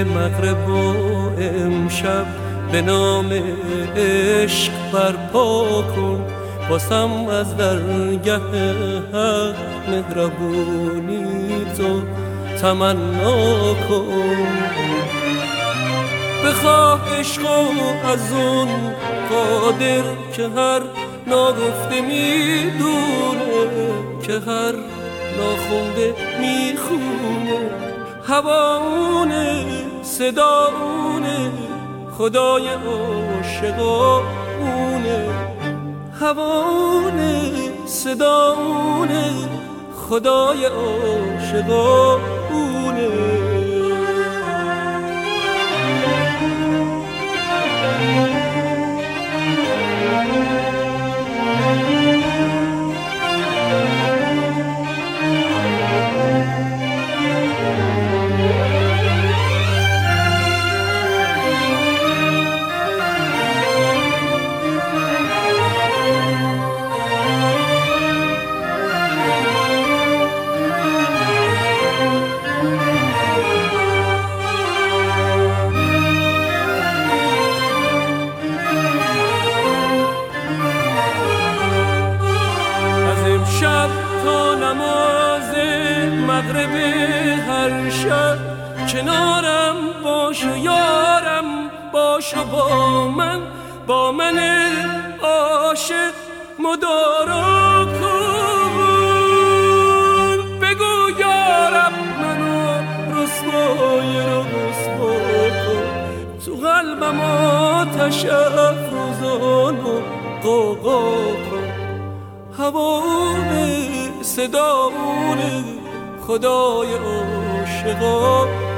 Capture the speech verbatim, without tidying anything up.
مغرب و امشب به نام عشق برپا کن، باسم از درگه حق مهربونی تو تمنا کن. بخواه عشقو از اون قادر که هر ناگفته میدونه، که هر ناخونده میخونه. هواونه صداونه خدای عاشقونه، هواونه صداونه خدای عاشقونه. شب تا نماز مغرب هر شب کنارم باش و یارم باش و با من با من عاشق مدارا کن. بگو یارم منو رسوای رسوا کن، تو قلبم آتش افروزان و غوغا کن. هواونه صداونه خدای عاشقا